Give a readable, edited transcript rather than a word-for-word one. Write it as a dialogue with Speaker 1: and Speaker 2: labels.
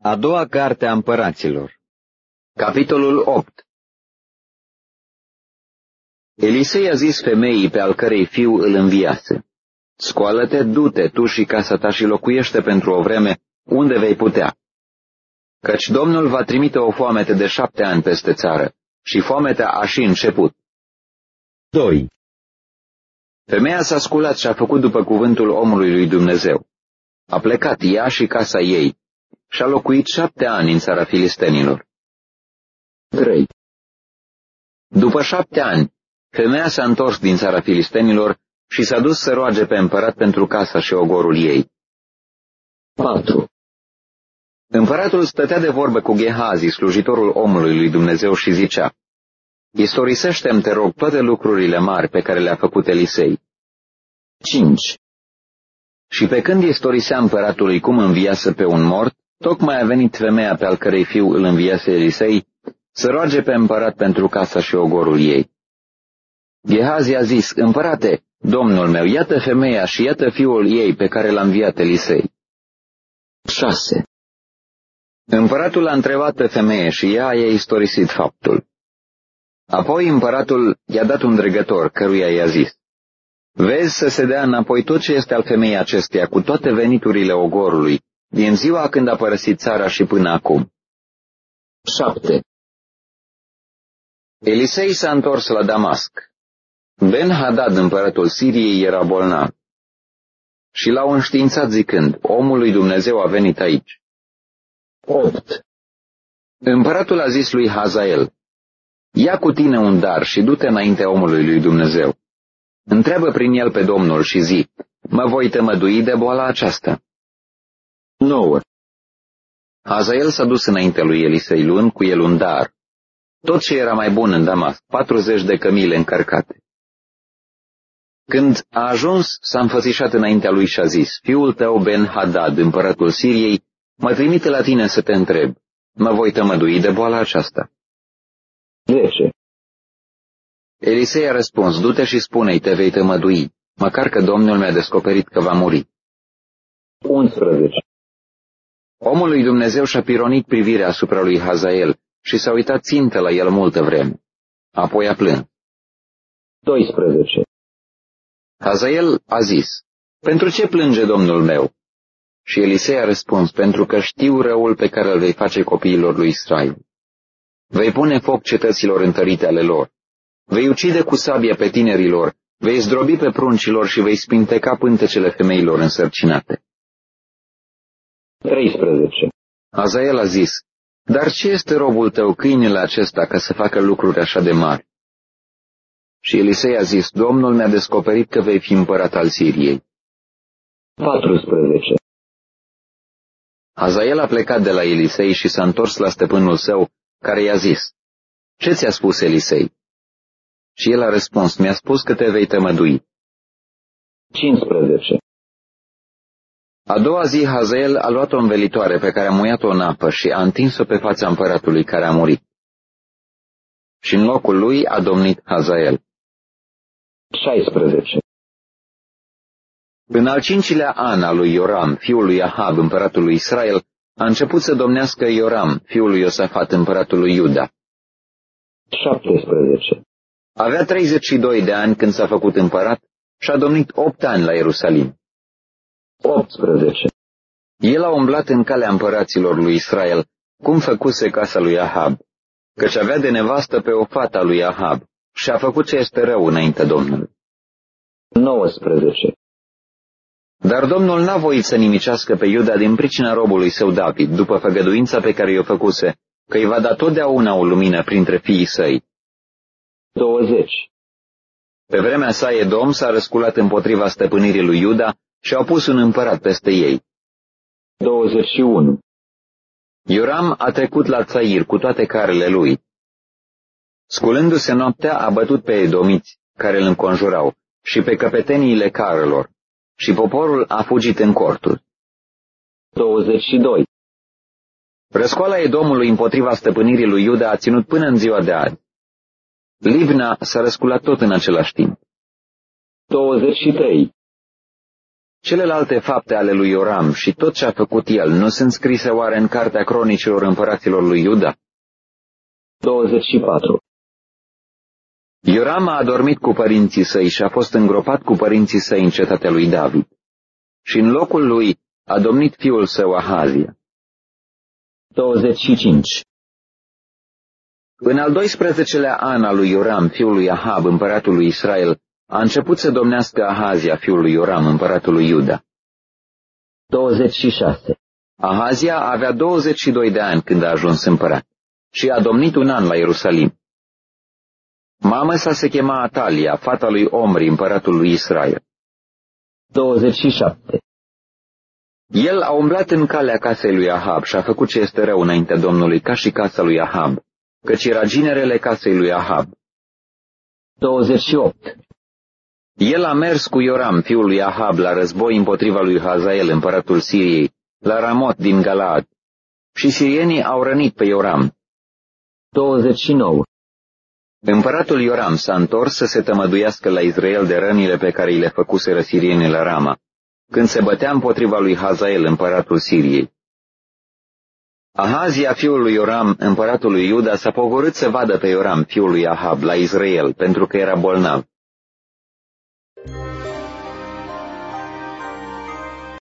Speaker 1: A doua carte a împăraților. Capitolul 8. Elisei a zis femeii pe al cărei fiu îl înviase: Scoală-te, du-te, tu și casa ta și locuiește pentru o vreme unde vei putea. Căci Domnul va trimite o foamete de 7 ani peste țară, și foametea a și început. 2. Femeia s-a sculat și a făcut după cuvântul omului lui Dumnezeu. A plecat ea și casa ei și a locuit 7 ani în țara filistenilor. 3. După 7 ani, femeia s-a întors din țara filistenilor și s-a dus să roage pe împărat pentru casa și ogorul ei. 4. Împăratul stătea de vorbă cu Gehazi, slujitorul omului lui Dumnezeu, și zicea: Istorisește-mi, te rog, toate lucrurile mari pe care le-a făcut Elisei. 5. Și pe când istorisea împăratului cum înviase pe un mort, tocmai a venit femeia pe al cărei fiu îl înviase Elisei să roage pe împărat pentru casa și ogorul ei. Gehazi a zis: Împărate, domnul meu, iată femeia și iată fiul ei pe care l-a înviat Elisei. 6. Împăratul a întrebat pe femeie și ea i-a istorisit faptul. Apoi împăratul i-a dat un dregător, căruia i-a zis: Vezi să se dea înapoi tot ce este al femeii acesteia, cu toate veniturile ogorului, din ziua când a părăsit țara și până acum. 7. Elisei s-a întors la Damasc. Ben-Hadad, împăratul Siriei, era bolnav. Și l-au înștiințat zicând: Omul lui Dumnezeu a venit aici. 8. Împăratul a zis lui Hazael: Ia cu tine un dar și du-te înaintea omului lui Dumnezeu. Întreabă prin el pe Domnul și zi: Mă voi tămădui de boala aceasta. 9. Hazael s-a dus înaintea lui Elisei luând cu el un dar, tot ce era mai bun în Damasc, 40 de cămile încărcate. Când a ajuns, s-a înfățișat înaintea lui și a zis: Fiul tău Ben-Hadad, împăratul Siriei, mă trimite la tine să te întreb: Mă voi tămădui de boala aceasta? 10. Elisei a răspuns: Du-te și spune-i, te vei tămădui, măcar că Domnul mi-a descoperit că va muri. 11. Omul lui Dumnezeu și-a pironit privirea asupra lui Hazael și s-a uitat țintă la el multă vreme. Apoi a plâns. 12. Hazael a zis: Pentru ce plânge Domnul meu? Și Elisei a răspuns: Pentru că știu răul pe care îl vei face copiilor lui Israel. Vei pune foc cetăților întărite ale lor. Vei ucide cu sabia pe tinerilor, vei zdrobi pe pruncilor și vei spinteca pântecele femeilor însărcinate. 13. Hazael a zis: Dar ce este robul tău, câinele acesta, ca să facă lucruri așa de mari? Și Elisei a zis: Domnul mi-a descoperit că vei fi împărat al Siriei. 14. Hazael a plecat de la Elisei și s-a întors la stăpânul său, care i-a zis: Ce ți-a spus Elisei? Și el a răspuns: Mi-a spus că te vei tămădui. 15. A doua zi Hazael a luat o învelitoare pe care a muiat-o în apă și a întins-o pe fața împăratului care a murit. Și în locul lui a domnit Hazael. 16. În al 5-lea an al lui Ioram, fiul lui Ahab, împăratul lui Israel, a început să domnească Ioram, fiul lui Iosafat, împăratul lui Iuda. 17. Avea 32 de ani când s-a făcut împărat și a domnit 8 ani la Ierusalim. 18. El a umblat în calea împăraților lui Israel, cum făcuse casa lui Ahab, căci avea de nevastă pe o fată a lui Ahab și a făcut ce este rău înaintea Domnului. 19. Dar Domnul n-a voit să nimicească pe Iuda din pricina robului său David, după făgăduința pe care i-o făcuse, că îi va da totdeauna o lumină printre fiii săi. 20. Pe vremea sa Edom s-a răsculat împotriva stăpânirii lui Iuda și au pus un împărat peste ei. 21. Ioram a trecut la Țair cu toate carele lui. Sculându-se noaptea, a bătut pe edomiți care îl înconjurau și pe căpeteniile carelor, și poporul a fugit în corturi. 22. Răscoala Edomului împotriva stăpânirii lui Iuda a ținut până în ziua de azi. Libna s-a răsculat tot în același timp. 23. Celelalte fapte ale lui Ioram și tot ce a făcut el nu sunt scrise oare în cartea cronicilor împăraților lui Iuda?
Speaker 2: 24.
Speaker 1: Ioram a adormit cu părinții săi și a fost îngropat cu părinții săi în cetatea lui David. Și în locul lui a domnit fiul său Ahazia.
Speaker 2: 25.
Speaker 1: În al 12-lea an al lui Ioram, fiul lui Ahab, împăratul lui Israel, a început să domnească Ahazia, fiul lui Ioram, împăratul lui Iuda.
Speaker 2: 26.
Speaker 1: Ahazia avea 22 de ani când a ajuns împărat și a domnit un an la Ierusalim. Mama sa se chema Atalia, fata lui Omri, împăratul lui Israel.
Speaker 2: 27.
Speaker 1: El a umblat în calea casei lui Ahab și a făcut ce este rău înaintea Domnului, ca și casa lui Ahab, căci era ginerele casei lui Ahab.
Speaker 2: 28.
Speaker 1: El a mers cu Ioram, fiul lui Ahab, la război împotriva lui Hazael, împăratul Siriei, la Ramot din Galaad, și sirienii au rănit pe Ioram.
Speaker 2: 29.
Speaker 1: Împăratul Ioram s-a întors să se tămăduiască la Israel de rănile pe care îi le făcuseră sirienii la Rama, când se bătea împotriva lui Hazael, împăratul Siriei. Ahazia, fiul lui Ioram, împăratul lui Iuda, s-a pogorât să vadă pe Ioram, fiul lui Ahab, la Israel, pentru că era bolnav.